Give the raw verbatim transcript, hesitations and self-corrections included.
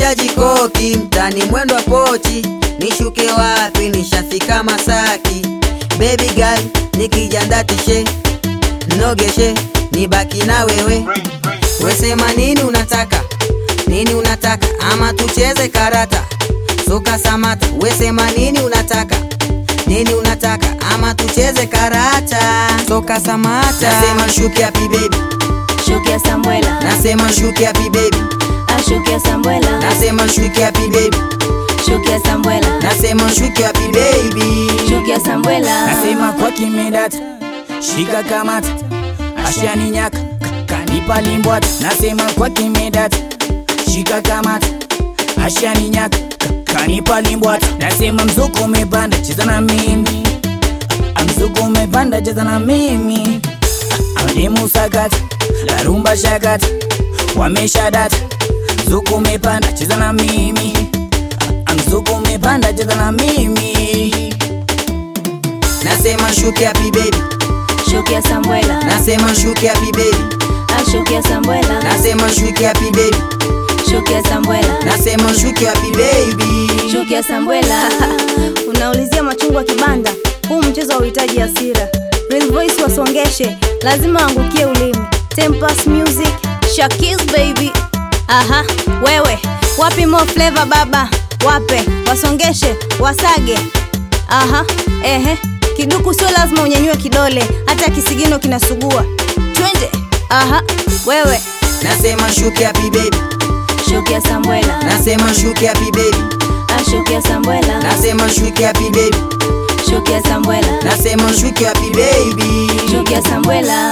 sihitaji koki, mtani mwendo wa pochi. Nishuke wapi nishafika Masaki. Baby girl nikijandatishe, nogeshe nibaki na wewe. Wesema nini unataka, nini unataka, ama tucheze karata soka samata. Wesema nini unataka, nini unataka, ama tucheze karata soka samata. Nasema shuki happy baby, shuki ya Samuela. Nasema shuki happy baby, ah shuki ya Samuela. Nasema shuki happy baby, shuki ya Samuela. Nasema shuki happy baby, shuki ya Samuela. Nasema kwa kimedata, shika kamata, ashani nyaka kanipa limbwata. Nasema kwa kimedata, shika kamata, ashani nyaka kanipa limbwata. Nasema mzuko umepanda cheza na mimi, mzuko umepanda cheza na mimi. Amdemu sakata, la rumba shakata, wamesha data. Mzuko umepanda cheza na mimi, mzuko umepanda cheza na mimi. Nasema shuki happy baby, shuki ya Samuela. Nasema shuki happy baby, ah shuki ya Samuela. Nasema shuki happy baby, shuki ya Samuela. Nasema shuki happy baby, shuki ya Samuela. Unaulizia machungwa kibanda, huu mchezo wa uhitaji hasira. Real voice wasongeshe, lazima wangukie ulimi. Tempest music, Shakiz baby. Aha, wewe, wapi more flavor baba? Wape, wasongeshe, wasage. Aha, ehe, kiduku sio lazima unyanyue kidole, hata kisigino kinasugua. Twende, aha, wewe. Nasema shuki happy baby, shuki ya Samuela. Nasema shuki happy baby, ah shuki ya Samuela. Nasema shuki happy baby, shuki ya Samuela. Nasema shuki happy baby, shuki ya Samuela.